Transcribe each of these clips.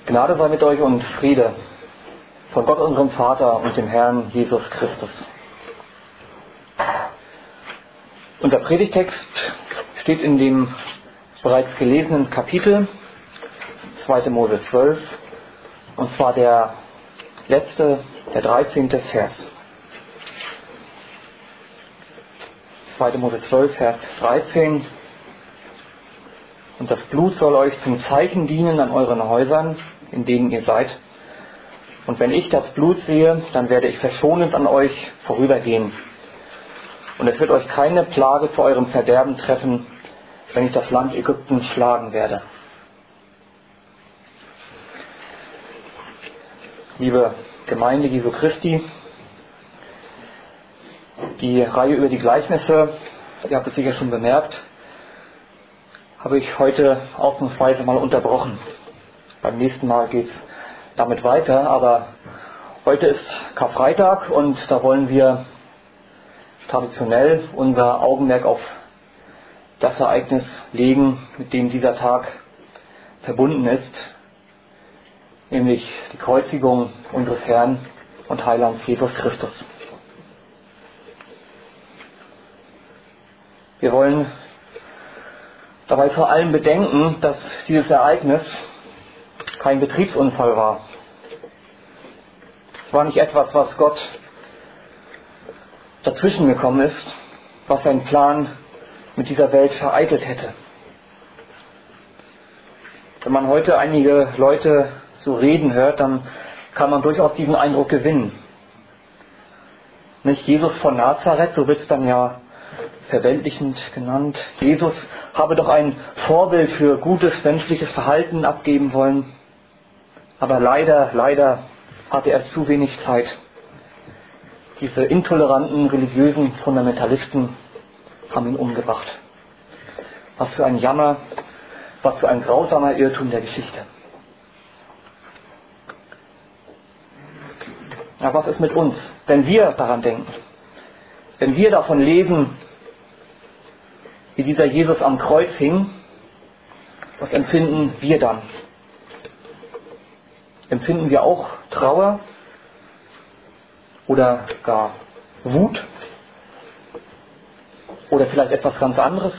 Gnade sei mit euch und Friede von Gott unserem Vater und dem Herrn Jesus Christus. Unser Predigtext steht in dem bereits gelesenen Kapitel 2. Mose 12, und zwar der 13. Vers. 2. Mose 12, Vers 13. Und das Blut soll euch zum Zeichen dienen an euren Häusern, in denen ihr seid. Und wenn ich das Blut sehe, dann werde ich verschonend an euch vorübergehen. Und es wird euch keine Plage zu eurem Verderben treffen, wenn ich das Land Ägypten schlagen werde. Liebe Gemeinde Jesu Christi, die Reihe über die Gleichnisse, ihr habt es sicher schon bemerkt, habe ich heute ausnahmsweise mal unterbrochen. Beim nächsten Mal geht es damit weiter, aber heute ist Karfreitag und da wollen wir traditionell unser Augenmerk auf das Ereignis legen, mit dem dieser Tag verbunden ist, nämlich die Kreuzigung unseres Herrn und Heilands Jesus Christus. Wir wollen dabei vor allem bedenken, dass dieses Ereignis kein Betriebsunfall war. Es war nicht etwas, was Gott dazwischen gekommen ist, was sein Plan mit dieser Welt vereitelt hätte. Wenn man heute einige Leute so reden hört, dann kann man durchaus diesen Eindruck gewinnen. Nicht Jesus von Nazareth, so wird es dann ja verweltlichend genannt. Jesus habe doch ein Vorbild für gutes menschliches Verhalten abgeben wollen. Aber leider hatte er zu wenig Zeit. Diese intoleranten religiösen Fundamentalisten haben ihn umgebracht. Was für ein Jammer, was für ein grausamer Irrtum der Geschichte. Aber was ist mit uns, wenn wir daran denken? Wenn wir davon lesen, wie dieser Jesus am Kreuz hing, was empfinden wir dann? Empfinden wir auch Trauer oder gar Wut oder vielleicht etwas ganz anderes?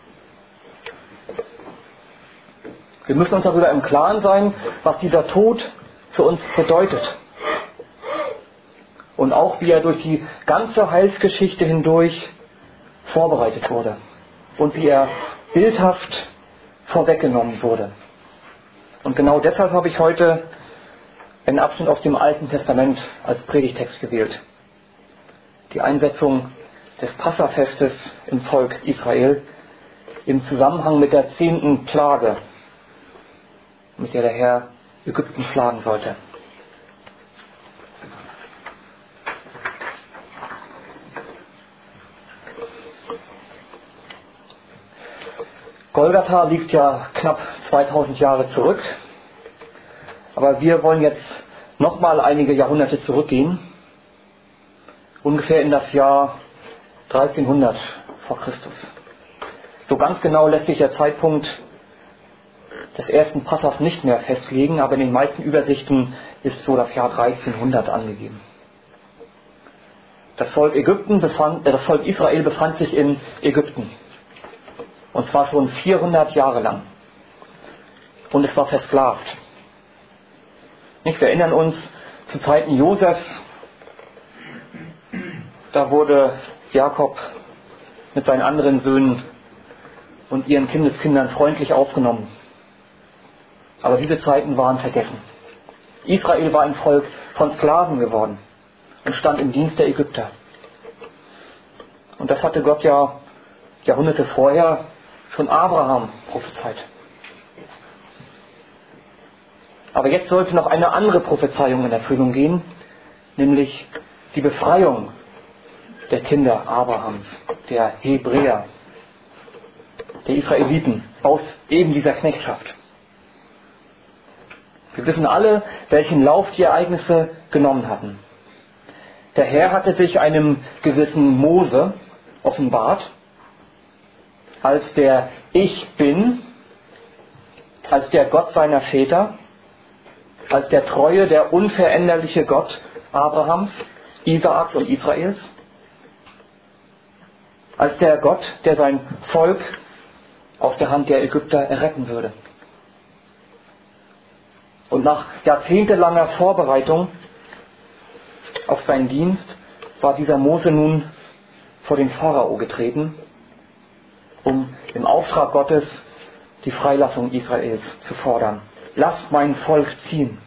Wir müssen uns darüber im Klaren sein, was dieser Tod für uns bedeutet. Und auch wie er durch die ganze Heilsgeschichte hindurch vorbereitet wurde. Und wie er bildhaft vorweggenommen wurde. Und genau deshalb habe ich heute einen Abschnitt aus dem Alten Testament als Predigtext gewählt. Die Einsetzung des Passafestes im Volk Israel im Zusammenhang mit der 10. Plage, mit der der Herr Ägypten schlagen sollte. Golgatha liegt ja knapp 2000 Jahre zurück, aber wir wollen jetzt nochmal einige Jahrhunderte zurückgehen, ungefähr in das Jahr 1300 vor Christus. So ganz genau lässt sich der Zeitpunkt des ersten Passas nicht mehr festlegen, aber in den meisten Übersichten ist so das Jahr 1300 angegeben. Das Volk Israel befand sich in Ägypten. Und zwar schon 400 Jahre lang. Und es war versklavt. Wir erinnern uns zu Zeiten Josefs. Da wurde Jakob mit seinen anderen Söhnen und ihren Kindeskindern freundlich aufgenommen. Aber diese Zeiten waren vergessen. Israel war ein Volk von Sklaven geworden und stand im Dienst der Ägypter. Und das hatte Gott ja Jahrhunderte vorher schon Abraham prophezeit. Aber jetzt sollte noch eine andere Prophezeiung in Erfüllung gehen, nämlich die Befreiung der Kinder Abrahams, der Hebräer, der Israeliten aus eben dieser Knechtschaft. Wir wissen alle, welchen Lauf die Ereignisse genommen hatten. Der Herr hatte sich einem gewissen Mose offenbart, als der Ich Bin, als der Gott seiner Väter, als der treue, der unveränderliche Gott Abrahams, Isaaks und Israels, als der Gott, der sein Volk aus der Hand der Ägypter erretten würde. Und nach jahrzehntelanger Vorbereitung auf seinen Dienst war dieser Mose nun vor den Pharao getreten, um im Auftrag Gottes die Freilassung Israels zu fordern. Lasst mein Volk ziehen.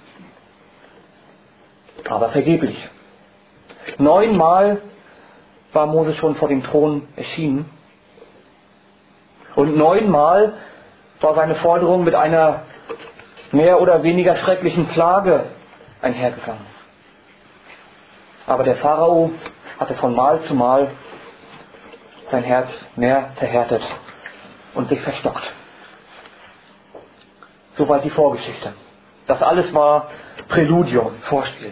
Aber vergeblich. 9-mal war Mose schon vor dem Thron erschienen. Und 9-mal war seine Forderung mit einer mehr oder weniger schrecklichen Plage einhergegangen. Aber der Pharao hatte von Mal zu Mal sein Herz mehr verhärtet und sich verstockt. Soweit die Vorgeschichte. Das alles war Präludium, Vorspiel.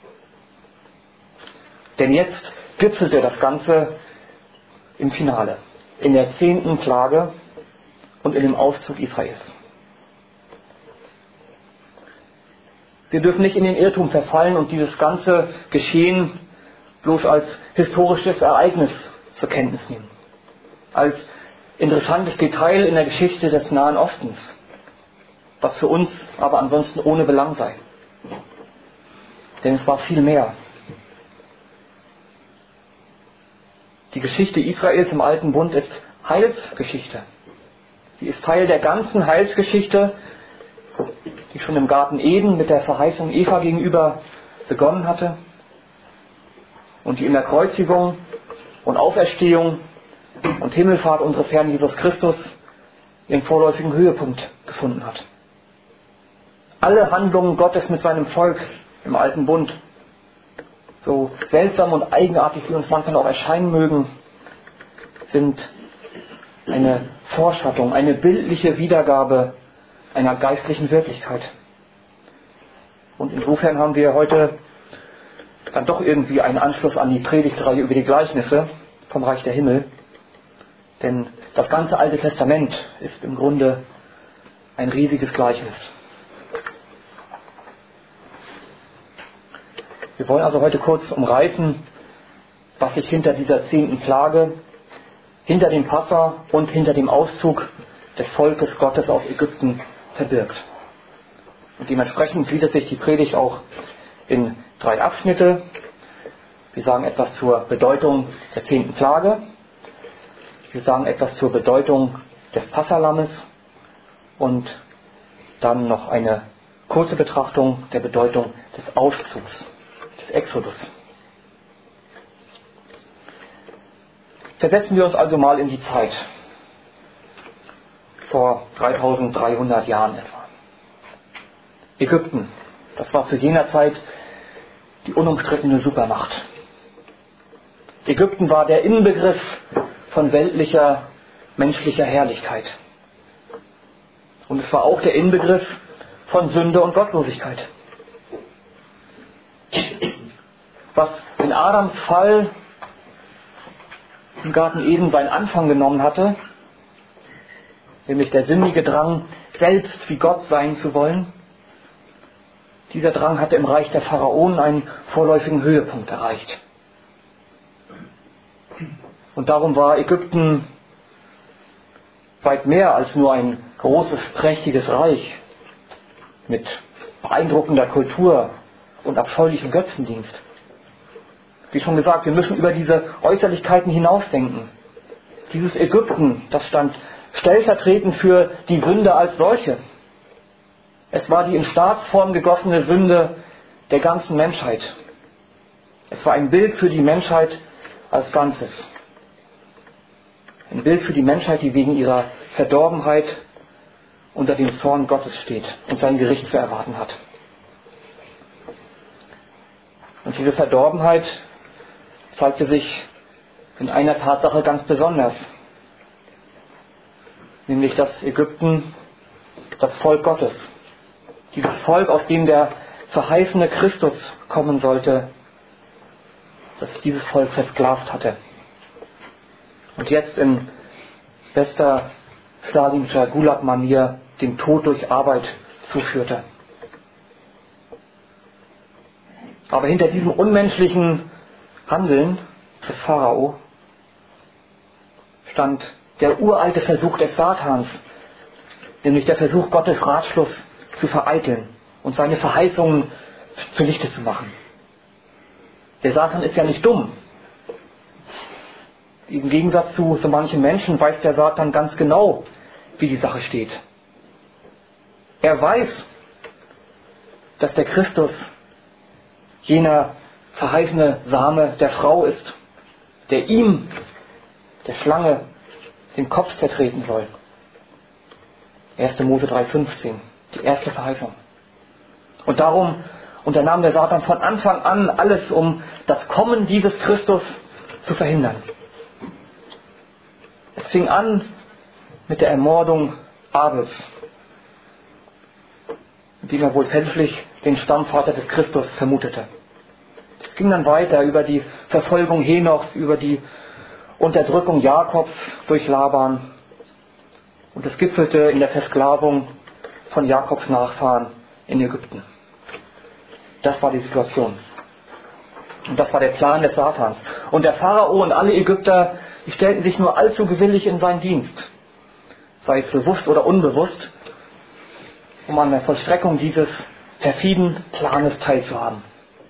Denn jetzt gipfelte das Ganze im Finale, in der 10. Plage und in dem Auszug Israels. Wir dürfen nicht in den Irrtum verfallen und dieses ganze Geschehen bloß als historisches Ereignis zur Kenntnis nehmen. Als interessantes Detail in der Geschichte des Nahen Ostens, was für uns aber ansonsten ohne Belang sei. Denn es war viel mehr. Die Geschichte Israels im Alten Bund ist Heilsgeschichte. Sie ist Teil der ganzen Heilsgeschichte, die schon im Garten Eden mit der Verheißung Eva gegenüber begonnen hatte und die in der Kreuzigung und Auferstehung und Himmelfahrt unseres Herrn Jesus Christus ihren vorläufigen Höhepunkt gefunden hat. Alle Handlungen Gottes mit seinem Volk im Alten Bund, so seltsam und eigenartig wie uns manchmal auch erscheinen mögen, sind eine Vorschattung, eine bildliche Wiedergabe einer geistlichen Wirklichkeit. Und insofern haben wir heute dann doch irgendwie einen Anschluss an die Predigtreihe über die Gleichnisse vom Reich der Himmel. Denn das ganze Alte Testament ist im Grunde ein riesiges Gleichnis. Wir wollen also heute kurz umreißen, was sich hinter dieser 10. Plage, hinter dem Passa und hinter dem Auszug des Volkes Gottes aus Ägypten verbirgt. Und dementsprechend gliedert sich die Predigt auch in 3 Abschnitte. Wir sagen etwas zur Bedeutung der 10. Plage. Wir sagen etwas zur Bedeutung des Passalammes und dann noch eine kurze Betrachtung der Bedeutung des Auszugs, des Exodus. Versetzen wir uns also mal in die Zeit vor 3300 Jahren etwa. Ägypten, das war zu jener Zeit die unumstrittene Supermacht. Ägypten war der Inbegriff von weltlicher, menschlicher Herrlichkeit. Und es war auch der Inbegriff von Sünde und Gottlosigkeit. Was in Adams Fall im Garten Eden seinen Anfang genommen hatte, nämlich der sündige Drang, selbst wie Gott sein zu wollen, dieser Drang hatte im Reich der Pharaonen einen vorläufigen Höhepunkt erreicht. Und darum war Ägypten weit mehr als nur ein großes, prächtiges Reich mit beeindruckender Kultur und abscheulichem Götzendienst. Wie schon gesagt, wir müssen über diese Äußerlichkeiten hinausdenken. Dieses Ägypten, das stand stellvertretend für die Sünde als solche. Es war die in Staatsform gegossene Sünde der ganzen Menschheit. Es war ein Bild für die Menschheit als Ganzes. Ein Bild für die Menschheit, die wegen ihrer Verdorbenheit unter dem Zorn Gottes steht und sein Gericht zu erwarten hat. Und diese Verdorbenheit zeigte sich in einer Tatsache ganz besonders. Nämlich, dass Ägypten, das Volk Gottes, dieses Volk, aus dem der verheißene Christus kommen sollte, dass dieses Volk versklavt hatte. Und jetzt in bester stalinischer Gulag-Manier dem Tod durch Arbeit zuführte. Aber hinter diesem unmenschlichen Handeln des Pharao stand der uralte Versuch des Satans, nämlich der Versuch, Gottes Ratschluss zu vereiteln und seine Verheißungen zunichte zu machen. Der Satan ist ja nicht dumm. Im Gegensatz zu so manchen Menschen weiß der Satan ganz genau, wie die Sache steht. Er weiß, dass der Christus jener verheißene Same der Frau ist, der ihm, der Schlange, den Kopf zertreten soll. 1. Mose 3,15, die erste Verheißung. Und darum unternahm der Satan von Anfang an alles, um das Kommen dieses Christus zu verhindern. Es fing an mit der Ermordung Abels, mit dem er wohl fälschlich den Stammvater des Christus vermutete. Es ging dann weiter über die Verfolgung Henochs, über die Unterdrückung Jakobs durch Laban. Und es gipfelte in der Versklavung von Jakobs Nachfahren in Ägypten. Das war die Situation. Und das war der Plan des Satans. Und der Pharao und alle Ägypter, die stellten sich nur allzu gewillig in seinen Dienst, sei es bewusst oder unbewusst, um an der Vollstreckung dieses perfiden Planes teilzuhaben.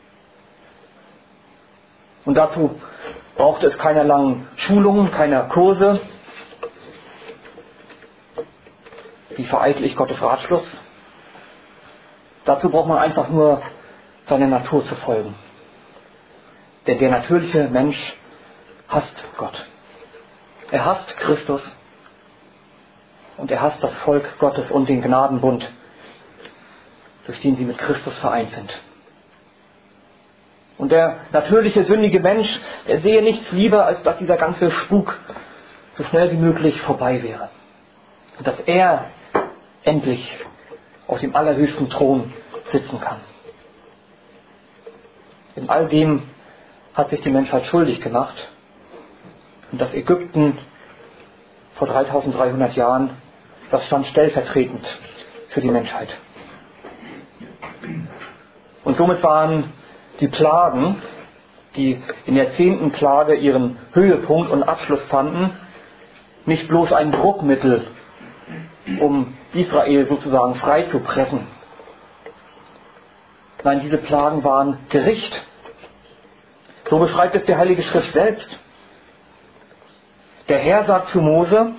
Und dazu brauchte es keiner langen Schulungen, keiner Kurse. Wie vereitle ich Gottes Ratschluss? Dazu braucht man einfach nur seiner Natur zu folgen. Denn der natürliche Mensch hasst Gott. Er hasst Christus und er hasst das Volk Gottes und den Gnadenbund, durch den sie mit Christus vereint sind. Und der natürliche, sündige Mensch, er sehe nichts lieber, als dass dieser ganze Spuk so schnell wie möglich vorbei wäre. Und dass er endlich auf dem allerhöchsten Thron sitzen kann. In all dem hat sich die Menschheit schuldig gemacht. Und das Ägypten vor 3300 Jahren, das stand stellvertretend für die Menschheit. Und somit waren die Plagen, die in der 10. Plage ihren Höhepunkt und Abschluss fanden, nicht bloß ein Druckmittel, um Israel sozusagen frei zu pressen. Nein, diese Plagen waren Gericht. So beschreibt es die Heilige Schrift selbst. Der Herr sagt zu Mose: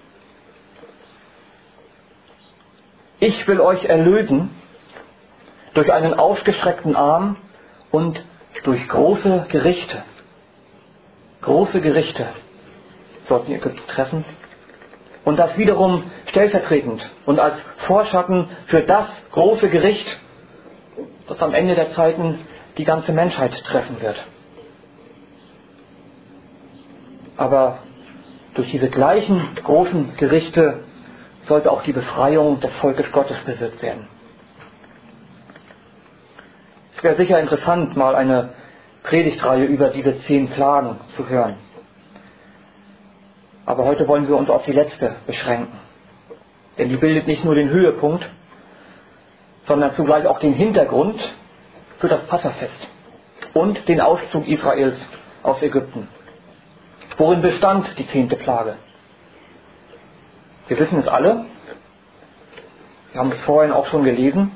Ich will euch erlösen durch einen ausgestreckten Arm und durch große Gerichte. Große Gerichte sollten Ägypten treffen. Und das wiederum stellvertretend und als Vorschatten für das große Gericht, das am Ende der Zeiten die ganze Menschheit treffen wird. Aber durch diese gleichen großen Gerichte sollte auch die Befreiung des Volkes Gottes bewirkt werden. Es wäre sicher interessant, mal eine Predigtreihe über diese 10 Plagen zu hören. Aber heute wollen wir uns auf die letzte beschränken. Denn die bildet nicht nur den Höhepunkt, sondern zugleich auch den Hintergrund für das Passafest und den Auszug Israels aus Ägypten. Worin bestand die 10. Plage? Wir wissen es alle. Wir haben es vorhin auch schon gelesen.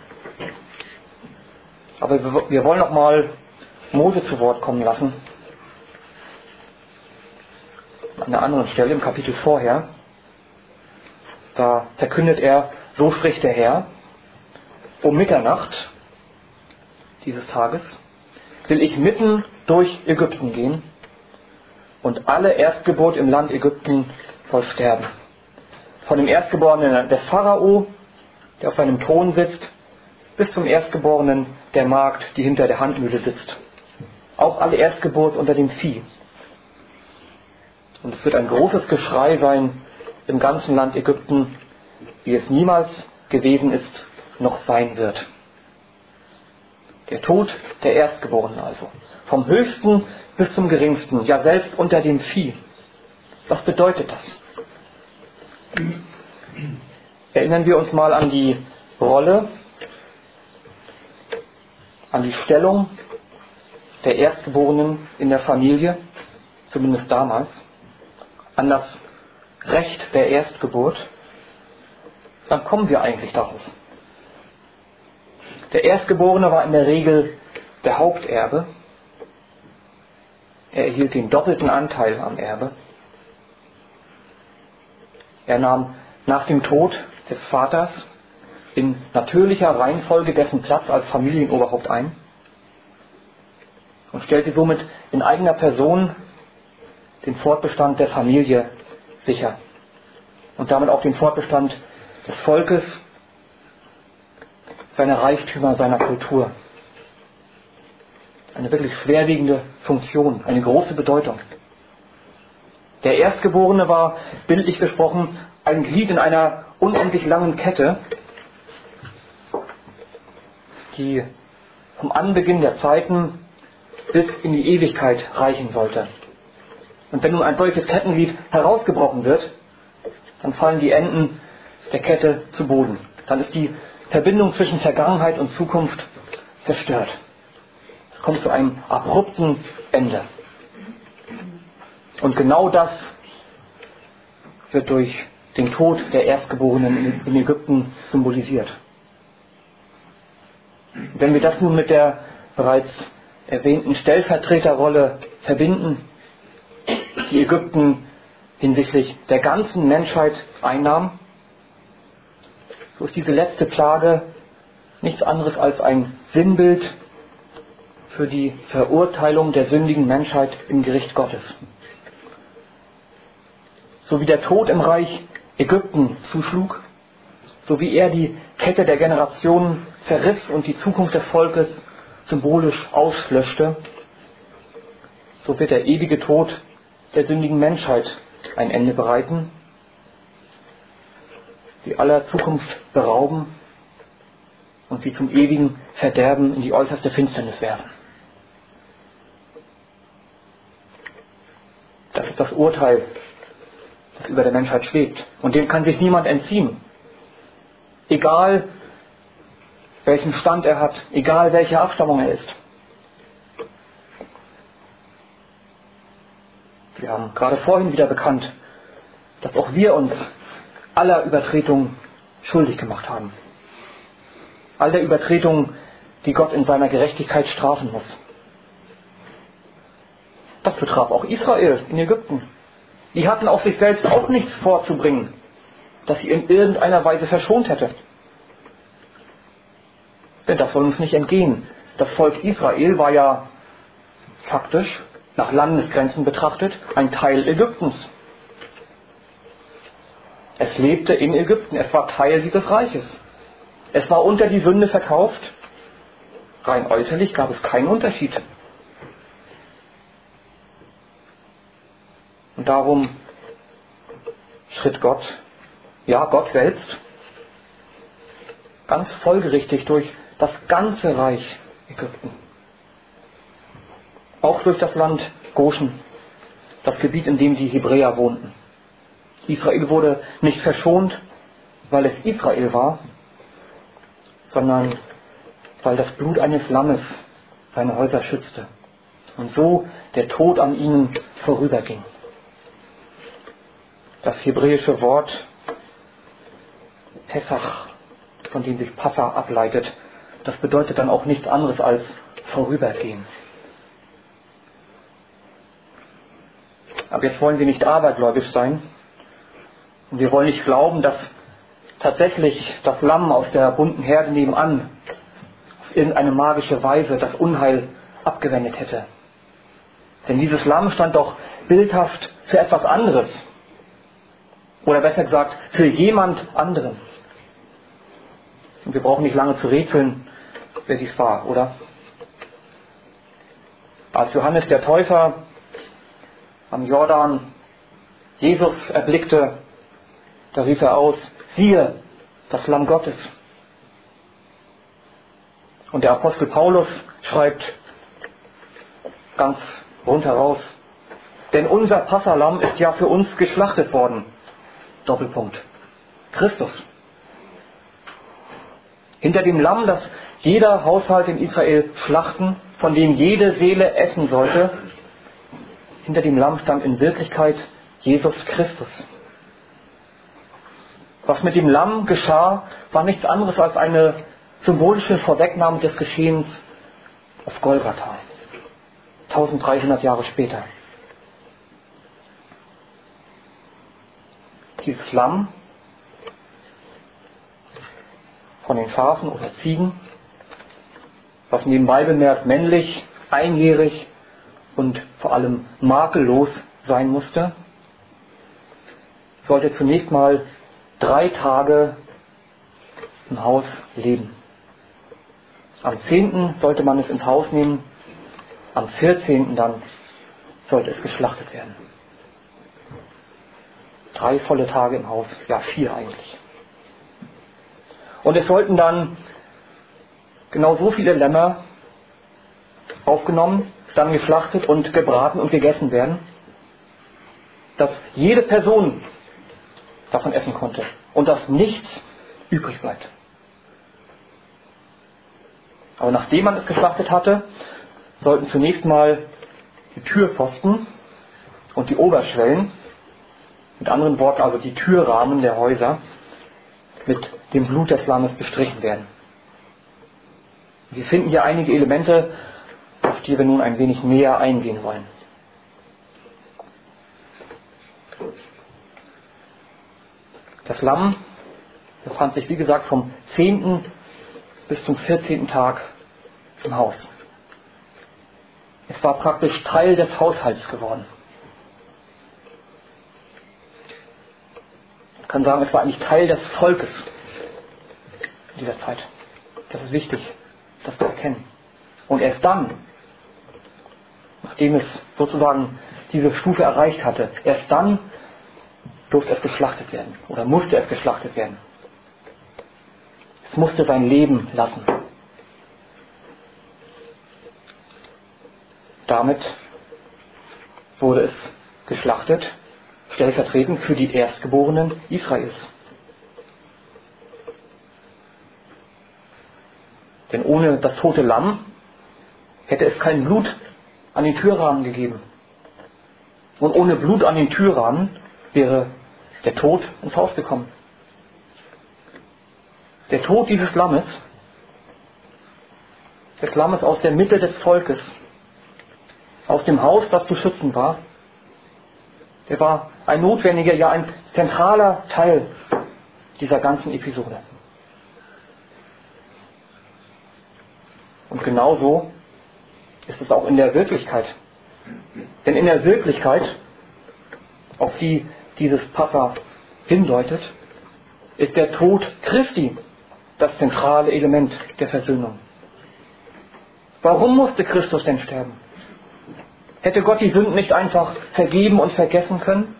Aber wir wollen noch mal Mose zu Wort kommen lassen. An einer anderen Stelle im Kapitel vorher. Da verkündet er: So spricht der Herr: Um Mitternacht dieses Tages will ich mitten durch Ägypten gehen, und alle Erstgeburt im Land Ägypten soll sterben. Von dem Erstgeborenen des Pharao, der auf seinem Thron sitzt, bis zum Erstgeborenen der Magd, die hinter der Handmühle sitzt. Auch alle Erstgeburt unter dem Vieh. Und es wird ein großes Geschrei sein im ganzen Land Ägypten, wie es niemals gewesen ist, noch sein wird. Der Tod der Erstgeborenen also. Vom Höchsten bis zum Geringsten, ja selbst unter dem Vieh. Was bedeutet das? Erinnern wir uns mal an die Rolle, an die Stellung der Erstgeborenen in der Familie, zumindest damals, an das Recht der Erstgeburt, dann kommen wir eigentlich darauf. Der Erstgeborene war in der Regel der Haupterbe. Er erhielt den doppelten Anteil am Erbe. Er nahm nach dem Tod des Vaters in natürlicher Reihenfolge dessen Platz als Familienoberhaupt ein und stellte somit in eigener Person den Fortbestand der Familie sicher und damit auch den Fortbestand des Volkes, seiner Reichtümer, seiner Kultur. Eine wirklich schwerwiegende Funktion, eine große Bedeutung. Der Erstgeborene war, bildlich gesprochen, ein Glied in einer unendlich langen Kette, die vom Anbeginn der Zeiten bis in die Ewigkeit reichen sollte. Und wenn nun ein solches Kettenglied herausgebrochen wird, dann fallen die Enden der Kette zu Boden. Dann ist die Verbindung zwischen Vergangenheit und Zukunft zerstört. Es kommt zu einem abrupten Ende. Und genau das wird durch den Tod der Erstgeborenen in Ägypten symbolisiert. Wenn wir das nun mit der bereits erwähnten Stellvertreterrolle verbinden, die Ägypten hinsichtlich der ganzen Menschheit einnahm, so ist diese letzte Plage nichts anderes als ein Sinnbild für die Verurteilung der sündigen Menschheit im Gericht Gottes. So wie der Tod im Reich Ägypten zuschlug, so wie er die Kette der Generationen zerriss und die Zukunft des Volkes symbolisch auslöschte, so wird der ewige Tod der sündigen Menschheit ein Ende bereiten, sie aller Zukunft berauben und sie zum ewigen Verderben in die äußerste Finsternis werfen. Das ist das Urteil, das über der Menschheit schwebt. Und dem kann sich niemand entziehen. Egal, welchen Stand er hat, egal, welche Abstammung er ist. Wir haben gerade vorhin wieder bekannt, dass auch wir uns aller Übertretungen schuldig gemacht haben. All der Übertretungen, die Gott in seiner Gerechtigkeit strafen muss. Das betraf auch Israel in Ägypten. Die hatten auf sich selbst auch nichts vorzubringen, das sie in irgendeiner Weise verschont hätte. Denn das soll uns nicht entgehen. Das Volk Israel war ja faktisch, nach Landesgrenzen betrachtet, ein Teil Ägyptens. Es lebte in Ägypten, es war Teil dieses Reiches. Es war unter die Sünde verkauft. Rein äußerlich gab es keinen Unterschied. Und darum schritt Gott, ja Gott selbst, ganz folgerichtig durch das ganze Reich Ägypten. Auch durch das Land Goshen, das Gebiet, in dem die Hebräer wohnten. Israel wurde nicht verschont, weil es Israel war, sondern weil das Blut eines Lammes seine Häuser schützte. Und so der Tod an ihnen vorüberging. Das hebräische Wort Pessach, von dem sich Passa ableitet, das bedeutet dann auch nichts anderes als vorübergehen. Aber jetzt wollen wir nicht abergläubisch sein. Und wir wollen nicht glauben, dass tatsächlich das Lamm aus der bunten Herde nebenan auf irgendeine magische Weise das Unheil abgewendet hätte. Denn dieses Lamm stand doch bildhaft für etwas anderes. Oder besser gesagt, für jemand anderen. Und wir brauchen nicht lange zu rätseln, wer dies war, oder? Als Johannes der Täufer am Jordan Jesus erblickte, da rief er aus, siehe, das Lamm Gottes. Und der Apostel Paulus schreibt ganz rundheraus, denn unser Passalamm ist ja für uns geschlachtet worden. Doppelpunkt. Christus. Hinter dem Lamm, das jeder Haushalt in Israel schlachten, von dem jede Seele essen sollte. Hinter dem Lamm stand in Wirklichkeit Jesus Christus. Was mit dem Lamm geschah, war nichts anderes als eine symbolische Vorwegnahme des Geschehens auf Golgatha, 1300 Jahre später. Dieses Lamm von den Schafen oder Ziegen, was nebenbei bemerkt männlich, einjährig und vor allem makellos sein musste, sollte zunächst mal 3 Tage im Haus leben. Am 10. sollte man es ins Haus nehmen, am 14. dann sollte es geschlachtet werden. 3 volle Tage im Haus, ja 4 eigentlich. Und es sollten dann genau so viele Lämmer aufgenommen, dann geschlachtet und gebraten und gegessen werden, dass jede Person davon essen konnte und dass nichts übrig bleibt. Aber nachdem man es geschlachtet hatte, sollten zunächst mal die Türpfosten und die Oberschwellen, mit anderen Worten also die Türrahmen der Häuser, mit dem Blut des Lammes bestrichen werden. Wir finden hier einige Elemente, auf die wir nun ein wenig näher eingehen wollen. Das Lamm befand sich, wie gesagt, vom 10. bis zum 14. Tag im Haus. Es war praktisch Teil des Haushalts geworden. Man kann sagen, es war eigentlich Teil des Volkes in dieser Zeit. Das ist wichtig, das zu erkennen. Und erst dann, nachdem es sozusagen diese Stufe erreicht hatte, erst dann durfte es geschlachtet werden oder musste es geschlachtet werden. Es musste sein Leben lassen. Damit wurde es geschlachtet, stellvertretend für die Erstgeborenen Israels. Denn ohne das tote Lamm hätte es kein Blut an den Türrahmen gegeben. Und ohne Blut an den Türrahmen wäre der Tod ins Haus gekommen. Der Tod dieses Lammes, des Lammes aus der Mitte des Volkes, aus dem Haus, das zu schützen war, der war ein notwendiger, ja ein zentraler Teil dieser ganzen Episode. Und genauso ist es auch in der Wirklichkeit. Denn in der Wirklichkeit, auf die dieses Passa hindeutet, ist der Tod Christi das zentrale Element der Versöhnung. Warum musste Christus denn sterben? Hätte Gott die Sünden nicht einfach vergeben und vergessen können?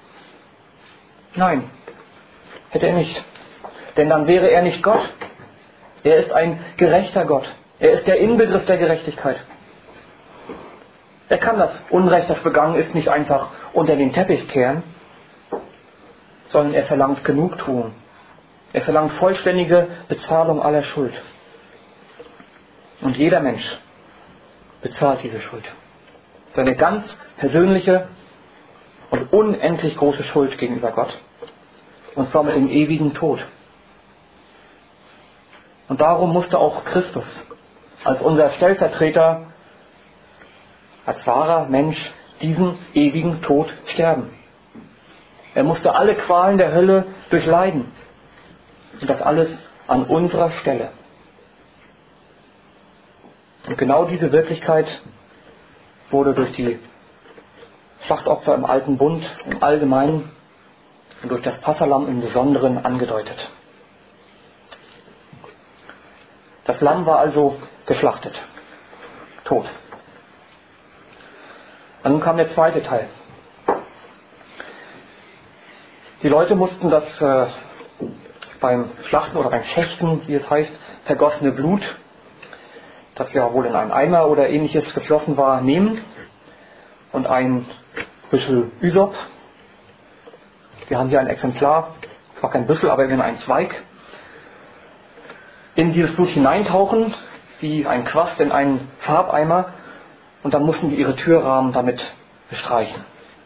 Nein, hätte er nicht. Denn dann wäre er nicht Gott. Er ist ein gerechter Gott. Er ist der Inbegriff der Gerechtigkeit. Er kann das Unrecht, das begangen ist, nicht einfach unter den Teppich kehren, sondern er verlangt Genugtuung. Er verlangt vollständige Bezahlung aller Schuld. Und jeder Mensch bezahlt diese Schuld. Seine ganz persönliche und unendlich große Schuld gegenüber Gott. Und zwar mit dem ewigen Tod. Und darum musste auch Christus als unser Stellvertreter, als wahrer Mensch, diesen ewigen Tod sterben. Er musste alle Qualen der Hölle durchleiden. Und das alles an unserer Stelle. Und genau diese Wirklichkeit wurde durch die Schlachtopfer im Alten Bund im Allgemeinen und durch das Passalamm im Besonderen angedeutet. Das Lamm war also geschlachtet, tot. Und nun kam der zweite Teil. Die Leute mussten das beim Schlachten oder beim Schächten, wie es heißt, vergossene Blut, das ja wohl in einen Eimer oder ähnliches geflossen war, nehmen und ein Büschel Ysop. Wir haben hier ein Exemplar, zwar kein Büschel, aber immerhin ein Zweig. in dieses Blut hineintauchen, wie ein Quast in einen Farbeimer, und dann mussten die ihre Türrahmen damit bestreichen.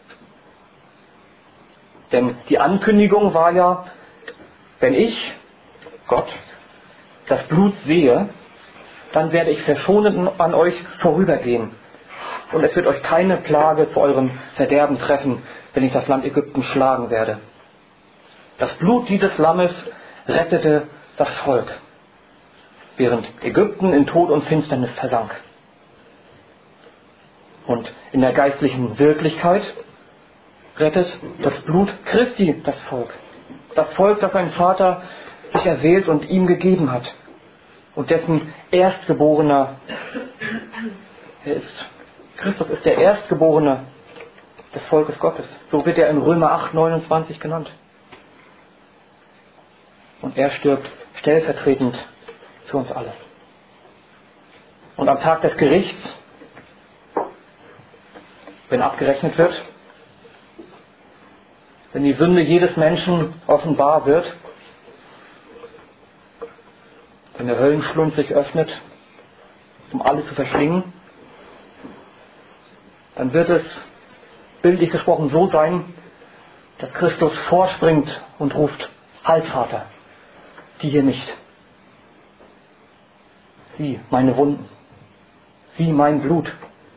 Denn die Ankündigung war ja, wenn ich, Gott, das Blut sehe, dann werde ich verschonend an euch vorübergehen. Und es wird euch keine Plage zu eurem Verderben treffen, wenn ich das Land Ägypten schlagen werde. Das Blut dieses Lammes rettete das Volk, während Ägypten in Tod und Finsternis versank. Und in der geistlichen Wirklichkeit rettet das Blut Christi das Volk. Das Volk, das sein Vater sich erwählt und ihm gegeben hat. Und dessen Erstgeborener er ist. Christus ist der Erstgeborene des Volkes Gottes. So wird er in Römer 8,29 genannt. Und er stirbt stellvertretend für uns alle. Und am Tag des Gerichts, wenn abgerechnet wird, wenn die Sünde jedes Menschen offenbar wird, wenn der Höllenschlund sich öffnet, um alle zu verschlingen, dann wird es, bildlich gesprochen, so sein, dass Christus vorspringt und ruft: Halt, Vater, die hier nicht. Sieh meine Wunden, sieh mein Blut.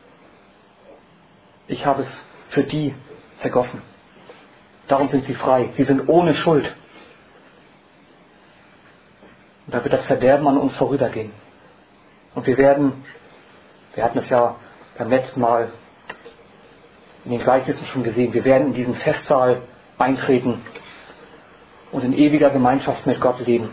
Ich habe es für die vergossen. Darum sind sie frei. Sie sind ohne Schuld. Und da wird das Verderben an uns vorübergehen. Und wir hatten es ja beim letzten Mal in den Gleichnissen schon gesehen, wir werden in diesen Festsaal eintreten und in ewiger Gemeinschaft mit Gott leben.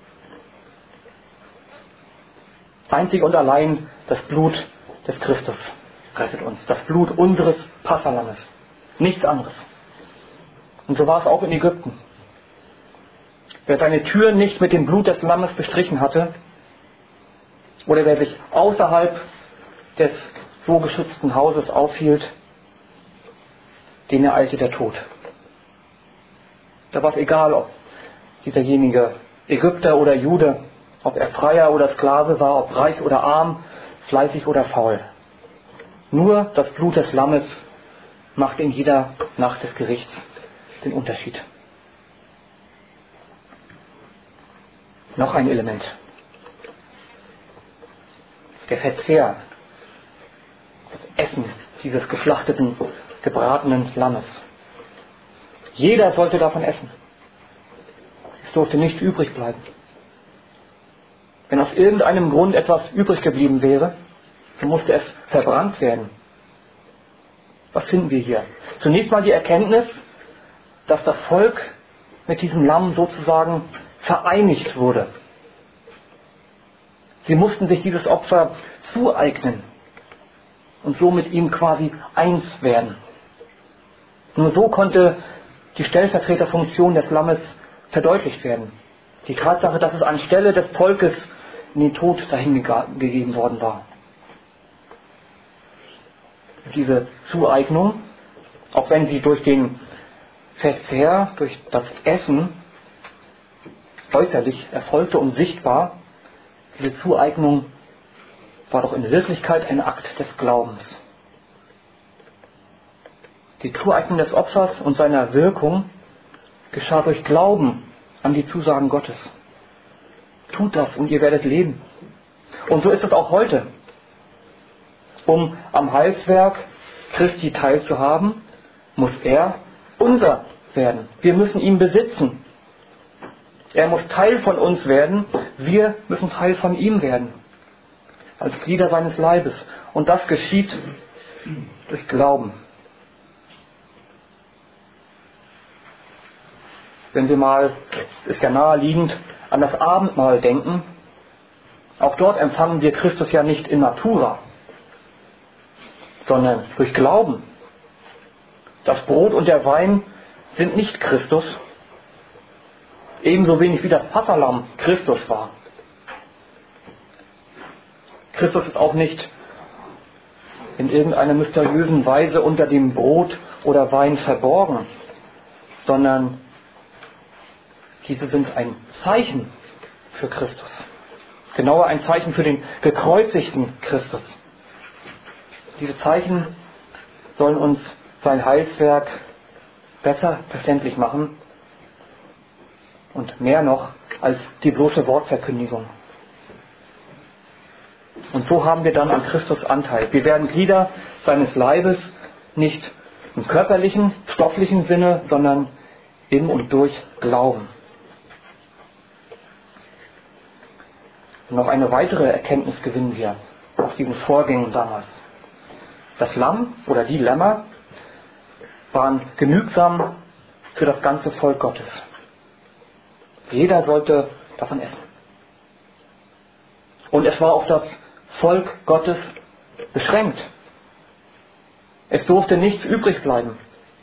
Einzig und allein das Blut des Christus rettet uns. Das Blut unseres Passalammes. Nichts anderes. Und so war es auch in Ägypten. Wer seine Tür nicht mit dem Blut des Lammes bestrichen hatte, oder wer sich außerhalb des so geschützten Hauses aufhielt, den ereilte der Tod. Da war es egal, ob dieserjenige Ägypter oder Jude, ob er Freier oder Sklave war, ob reich oder arm, fleißig oder faul. Nur das Blut des Lammes macht in jeder Nacht des Gerichts den Unterschied. Noch ein Element. Der Verzehr, das Essen dieses geschlachteten, gebratenen Lammes. Jeder sollte davon essen. Es durfte nichts übrig bleiben. Wenn aus irgendeinem Grund etwas übrig geblieben wäre, so musste es verbrannt werden. Was finden wir hier? Zunächst mal die Erkenntnis, dass das Volk mit diesem Lamm sozusagen vereinigt wurde. Sie mussten sich dieses Opfer zueignen und so mit ihm quasi eins werden. Nur so konnte die Stellvertreterfunktion des Lammes verdeutlicht werden. Die Tatsache, dass es anstelle des Volkes in den Tod dahingegeben worden war. Diese Zueignung, auch wenn sie durch den Verzehr, durch das Essen äußerlich erfolgte und sichtbar, diese Zueignung war doch in Wirklichkeit ein Akt des Glaubens. Die Zueignung des Opfers und seiner Wirkung geschah durch Glauben an die Zusagen Gottes. Tut das und ihr werdet leben. Und so ist es auch heute. Um am Heilswerk Christi teilzuhaben, muss er unser werden. Wir müssen ihn besitzen. Er muss Teil von uns werden. Wir müssen Teil von ihm werden. Als Glieder seines Leibes. Und das geschieht durch Glauben. Wenn wir mal, ist ja naheliegend, an das Abendmahl denken, auch dort empfangen wir Christus ja nicht in Natura, sondern durch Glauben. Das Brot und der Wein sind nicht Christus, ebenso wenig wie das Passahlamm Christus war. Christus ist auch nicht in irgendeiner mysteriösen Weise unter dem Brot oder Wein verborgen, sondern diese sind ein Zeichen für Christus. Genauer ein Zeichen für den gekreuzigten Christus. Diese Zeichen sollen uns sein Heilswerk besser verständlich machen und mehr noch als die bloße Wortverkündigung. Und so haben wir dann an Christus Anteil. Wir werden Glieder seines Leibes, nicht im körperlichen, stofflichen Sinne, sondern in und durch Glauben. Und noch eine weitere Erkenntnis gewinnen wir aus diesen Vorgängen damals. Das Lamm oder die Lämmer waren genügsam für das ganze Volk Gottes. Jeder sollte davon essen. Und es war auf das Volk Gottes beschränkt. Es durfte nichts übrig bleiben.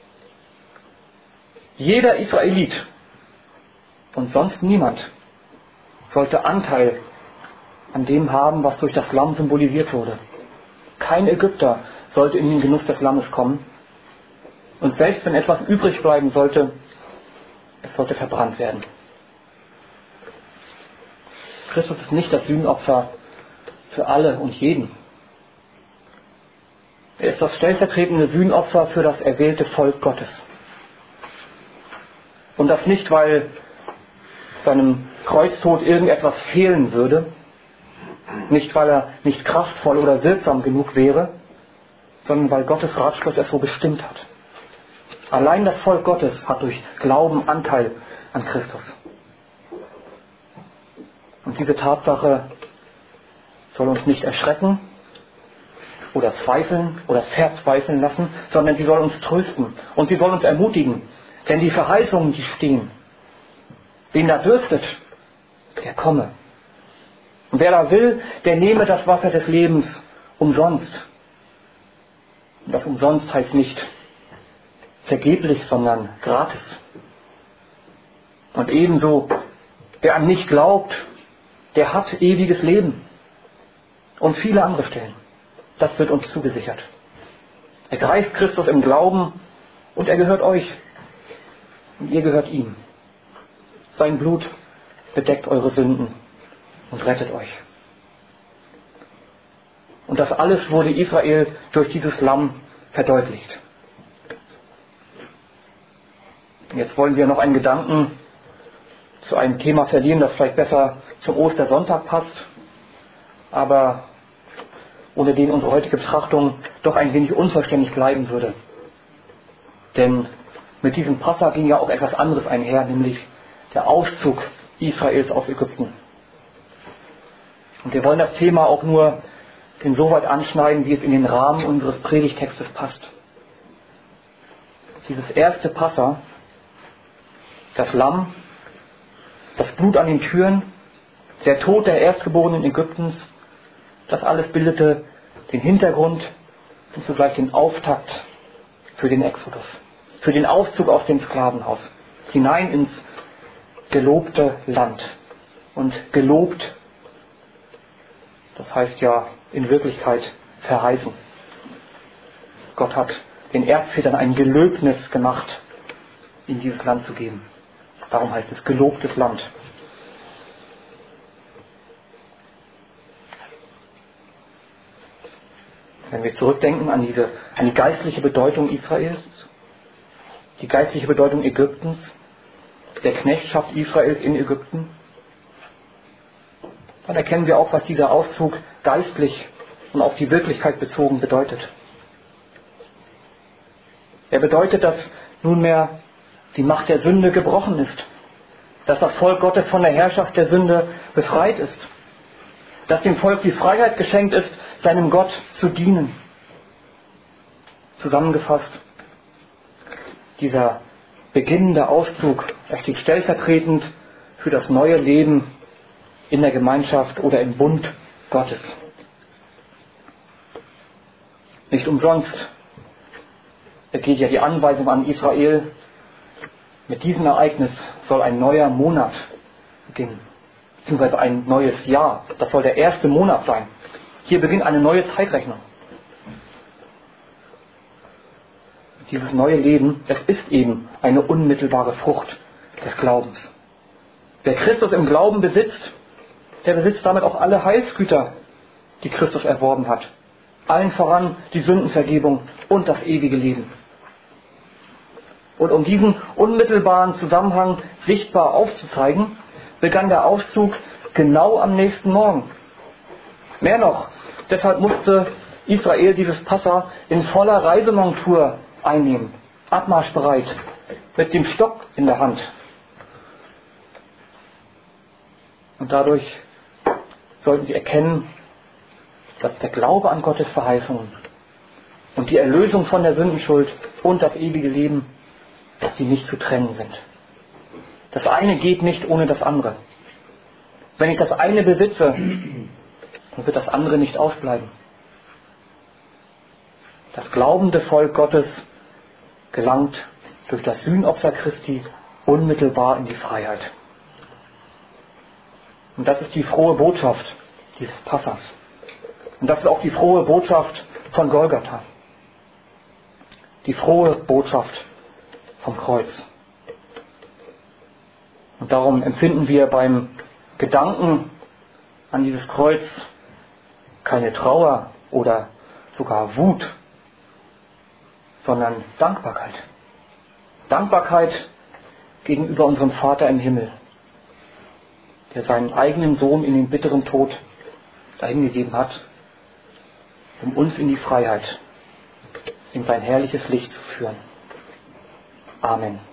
Jeder Israelit und sonst niemand sollte Anteil an dem haben, was durch das Lamm symbolisiert wurde. Kein Ägypter sollte in den Genuss des Lammes kommen. Und selbst wenn etwas übrig bleiben sollte, es sollte verbrannt werden. Christus ist nicht das Sühnopfer für alle und jeden. Er ist das stellvertretende Sühnopfer für das erwählte Volk Gottes. Und das nicht, weil seinem Kreuztod irgendetwas fehlen würde, nicht weil er nicht kraftvoll oder wirksam genug wäre, sondern weil Gottes Ratschluss es so bestimmt hat. Allein das Volk Gottes hat durch Glauben Anteil an Christus. Und diese Tatsache soll uns nicht erschrecken oder zweifeln oder verzweifeln lassen, sondern sie soll uns trösten und sie soll uns ermutigen. Denn die Verheißungen, die stehen. Wen da dürstet, der komme. Und wer da will, der nehme das Wasser des Lebens umsonst. Und das umsonst heißt nicht vergeblich, sondern gratis. Und ebenso, wer an mich glaubt, der hat ewiges Leben. Und viele andere Stellen. Das wird uns zugesichert. Ergreift Christus im Glauben und er gehört euch. Und ihr gehört ihm. Sein Blut bedeckt eure Sünden und rettet euch. Und das alles wurde Israel durch dieses Lamm verdeutlicht. Jetzt wollen wir noch einen Gedanken zu einem Thema verlieren, das vielleicht besser zum Ostersonntag passt, aber ohne den unsere heutige Betrachtung doch ein wenig unvollständig bleiben würde. Denn mit diesem Passa ging ja auch etwas anderes einher, nämlich der Auszug Israels aus Ägypten. Und wir wollen das Thema auch nur insoweit anschneiden, wie es in den Rahmen unseres Predigtextes passt. Dieses erste Passa, das Lamm, das Blut an den Türen, der Tod der Erstgeborenen Ägyptens, das alles bildete den Hintergrund und zugleich den Auftakt für den Exodus, für den Auszug aus dem Sklavenhaus, hinein ins gelobte Land. Und gelobt, das heißt ja in Wirklichkeit verheißen. Gott hat den Erzvätern ein Gelöbnis gemacht, in dieses Land zu geben. Darum heißt es gelobtes Land. Wenn wir zurückdenken an die geistliche Bedeutung Israels, die geistliche Bedeutung Ägyptens, der Knechtschaft Israels in Ägypten, dann erkennen wir auch, was dieser Auszug geistlich und auf die Wirklichkeit bezogen bedeutet. Er bedeutet, dass nunmehr die Macht der Sünde gebrochen ist, dass das Volk Gottes von der Herrschaft der Sünde befreit ist, dass dem Volk die Freiheit geschenkt ist, seinem Gott zu dienen. Zusammengefasst, dieser beginnende Auszug, er steht stellvertretend für das neue Leben in der Gemeinschaft oder im Bund Gottes. Nicht umsonst geht ja die Anweisung an Israel, mit diesem Ereignis soll ein neuer Monat beginnen, beziehungsweise ein neues Jahr. Das soll der erste Monat sein. Hier beginnt eine neue Zeitrechnung. Dieses neue Leben, es ist eben eine unmittelbare Frucht des Glaubens. Wer Christus im Glauben besitzt, der besitzt damit auch alle Heilsgüter, die Christus erworben hat. Allen voran die Sündenvergebung und das ewige Leben. Und um diesen unmittelbaren Zusammenhang sichtbar aufzuzeigen, begann der Auszug genau am nächsten Morgen. Mehr noch, deshalb musste Israel dieses Passa in voller Reisemontur einnehmen, abmarschbereit, mit dem Stock in der Hand. Und dadurch sollten sie erkennen, dass der Glaube an Gottes Verheißungen und die Erlösung von der Sündenschuld und das ewige Leben, dass die nicht zu trennen sind. Das eine geht nicht ohne das andere. Wenn ich das eine besitze, dann wird das andere nicht ausbleiben. Das glaubende Volk Gottes gelangt durch das Sühnopfer Christi unmittelbar in die Freiheit. Und das ist die frohe Botschaft dieses Passas. Und das ist auch die frohe Botschaft von Golgatha. Die frohe Botschaft vom Kreuz. Und darum empfinden wir beim Gedanken an dieses Kreuz keine Trauer oder sogar Wut, sondern Dankbarkeit. Dankbarkeit gegenüber unserem Vater im Himmel, der seinen eigenen Sohn in den bitteren Tod dahingegeben hat, um uns in die Freiheit, in sein herrliches Licht zu führen. Amen.